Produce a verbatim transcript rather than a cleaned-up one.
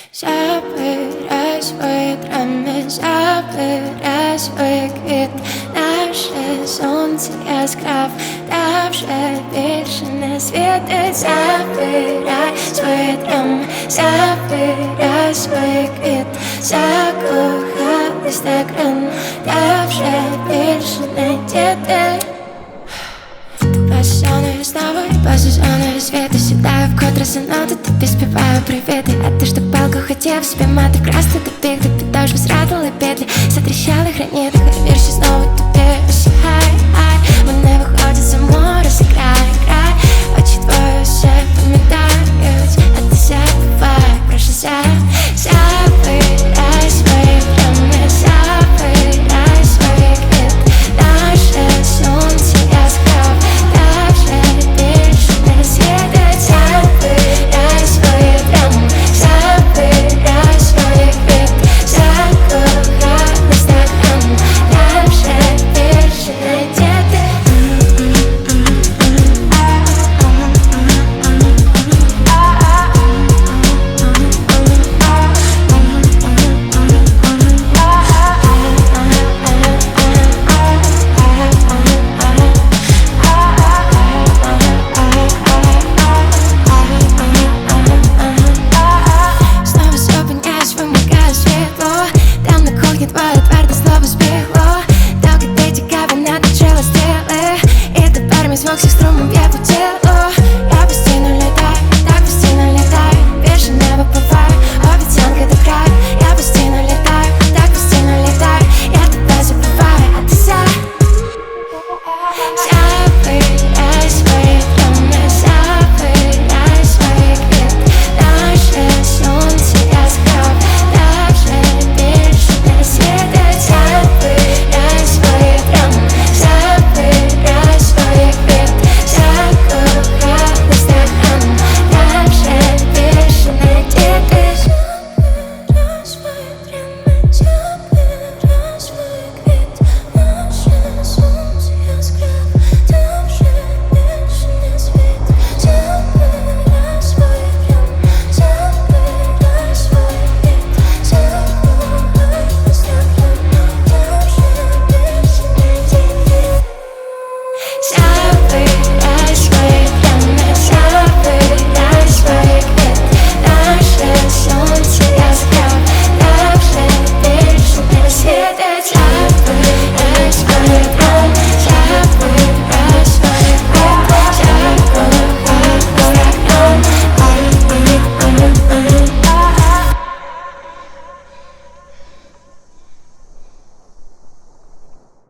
Забирай свої драми, забирай свої квіти. Наше сонце яскрав, та вже більше не світить. Забирай свої драми, забирай свої квіти. Закохались так рано, та вже більше не діти. По сезону знову, по сезону світу сідаю вкотре за ноти, тобі співаю привіти. А ти ж так палко хотів собі мати красти, допік, тобі дощ ви зрадили петлі, затріщали граніти, хай вірші знову тобі